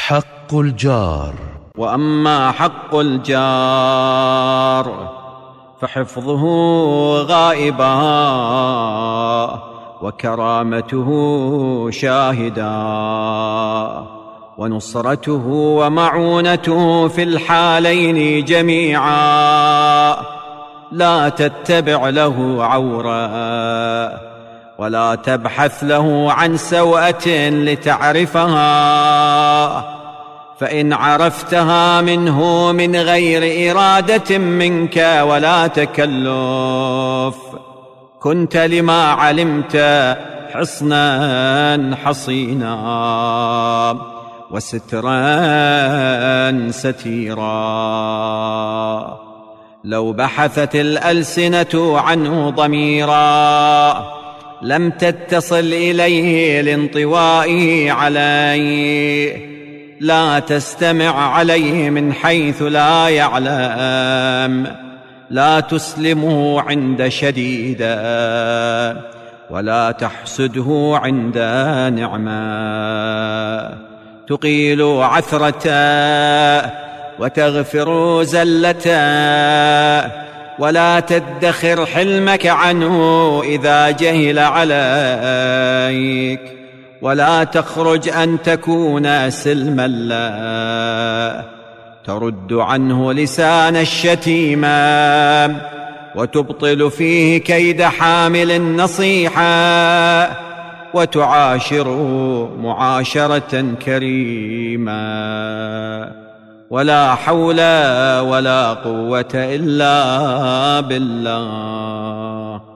حق الجار. وأما حق الجار فحفظه غائبا وكرامته شاهدا، ونصرته ومعونته في الحالين جميعا. لا تتبع له عورا ولا تبحث له عن سوءة لتعرفها، فإن عرفتها منه من غير إرادة منك ولا تكلف كنت لما علمت حصنا حصينا وسترا ستيرا. لو بحثت الألسنة عنه ضميرا لم تتصل إليه لانطوائه عليه. لا تستمع عليه من حيث لا يعلم، لا تسلمه عند شديدة ولا تحسده عند نعمة. تقيل عثرة وتغفر زلة، ولا تدخر حلمك عنه إذا جهل عليك، ولا تخرج أن تكون سلما له. ترد عنه لسان الشتيمة وتبطل فيه كيد حامل النصيحة، وتعاشر معاشرة كريمة. ولا حول ولا قوة إلا بالله.